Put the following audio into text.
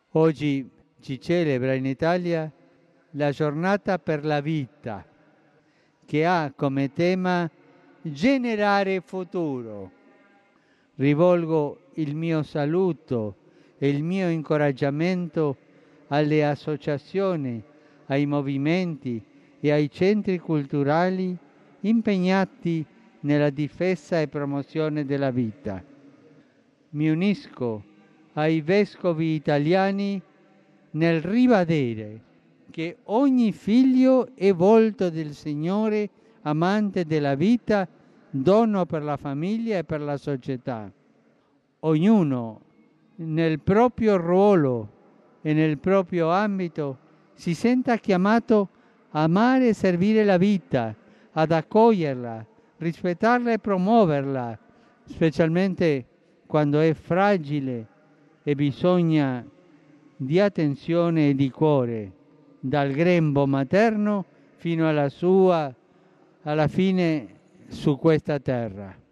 Oggi si celebra in Italia la giornata per la vita, che ha come tema generare futuro. Rivolgo il mio saluto e il mio incoraggiamento alle associazioni, ai movimenti e ai centri culturali impegnati nella difesa e promozione della vita. Mi unisco ai vescovi italiani nel ribadire che ogni figlio è volto del Signore, amante della vita, dono per la famiglia e per la società. Ognuno nel proprio ruolo e nel proprio ambito si senta chiamato a amare e servire la vita, ad accoglierla, rispettarla e promuoverla, specialmente quando è fragile e bisogna di attenzione e di cuore, dal grembo materno fino alla fine su questa terra.